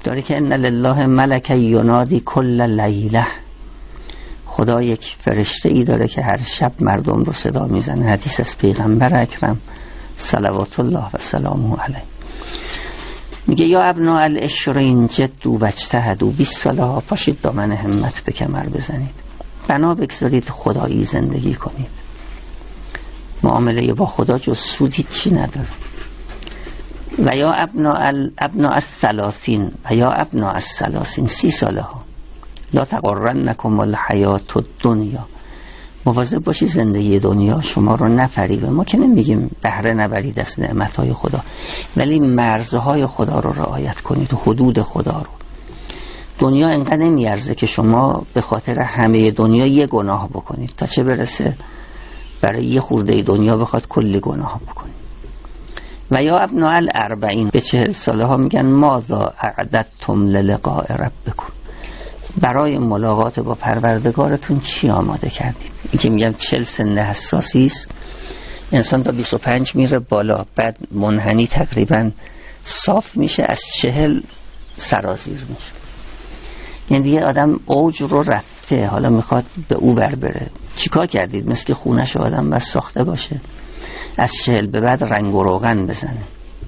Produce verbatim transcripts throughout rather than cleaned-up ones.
داره که ان لله ملک ینادی کل لیله، خدا یک فرشته ای داره که هر شب مردم رو صدا میزنه. حدیث از پیغمبر اکرم صلوات الله و سلامه علیه. میگه یا ابناء العشرین جدوا واجتهدوا، بیست ساله ها پاشید دامن همت به کمر بزنید، بنا بگذارید خدایی زندگی کنید. معامله با خدا جز سودی چی نداره. و یا ابناء ابناء الثلاثین، و یا ابناء الثلاثین، سی ساله ها لا تغرنکم الحیات الدنیا، مواظب باشید زندگی دنیا شما رو نفریبه. ما که نمیگیم بهره نبرید از نعمتهای خدا، ولی مرزهای خدا رو رعایت کنید و حدود خدا رو. دنیا انقدر نمیارزه که شما به خاطر همه دنیا یه گناه بکنید، تا چه برسه برای یه خورده دنیا بخواد کلی گناه بکنید. و یا ابناء الاربعین، به چهل ساله ها میگن ماذا اعددتم للقاء ربکم، برای ملاقات با پروردگارتون چی آماده کردید. این که میگم چهل سن حساسی است، انسان تا بیست و پنج میره بالا، بعد منحنی تقریبا صاف میشه، از چهل سرازیر میشه. یعنی دیگه آدم اوج رو رفته، حالا میخواد به او بر بره. چیکار کردید؟ مثل که خونش آدم بس ساخته باشه، از چهل به بعد رنگ و روغن بزنه.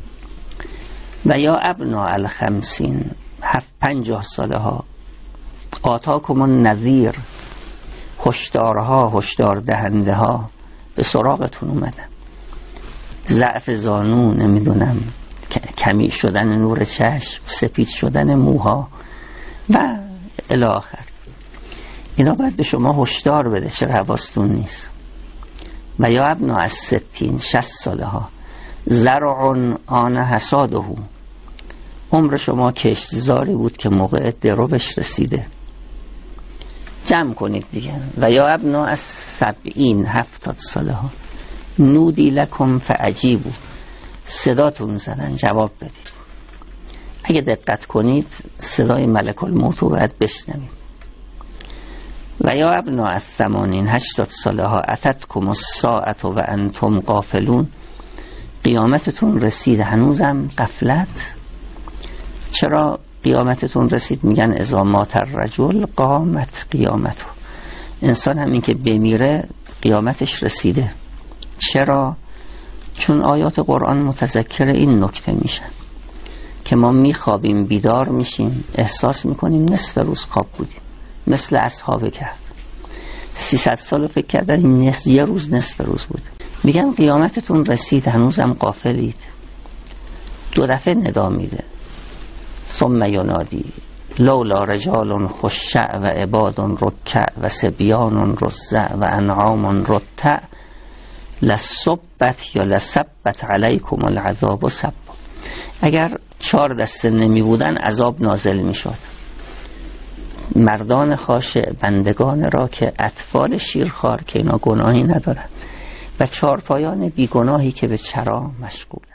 و یا ابناء الخمسین، هفت پنجاه ساله ها آتاکم النذیر، هشدارها هشدار دهنده ها به سراغتون اومدن. ضعف زانو، نمیدونم کمی شدن نور چشم، سپید شدن موها و الی آخر. اینا باید به شما هشدار بده، چرا حواستون نیست. و یا ابناء الستین، شصت ساله ها زرع آن حصاده، عمر شما کشتزاری بود که موقع دروش رسیده، جمع کنید دیگه. و یا ابناء السبعین، هفتاد ساله ها نودی لکم فعجیبو، صداتون زدن جواب بدید. اگه دقت کنید صدای ملک الموت رو باید بشنوید. و یا ابناء الثمانین، هشتاد ساله ها اتتکم الساعة و انتم غافلون، قیامتتون رسید هنوزم غفلت. چرا قیامتتون رسید؟ میگن اذا مات الرجل قامت قیامته، انسان همین که بمیره قیامتش رسیده. چرا؟ چون آیات قرآن متذکر این نکته میشن که ما میخوابیم بیدار میشیم، احساس میکنیم نصف روز خواب بودیم، مثل اصحاب کهف سیصد سال فکر کردن این نصف یه روز نصف روز بود. میگن قیامتتون رسید هنوزم غافلید. دو دفعه ندا میده، ثم ینادی لولا رجال خشع و عباد رکع و صبیان رزع و انعام رتع لصبت یا لصبت علیکم العذاب صب. اگر چهار دسته نمی بودن عذاب نازل می شد. مردان خاشع، بندگان را که اطفال شیرخوار که اینا گناهی ندارن، و چهارپایان بیگناهی که به چرا مشغول.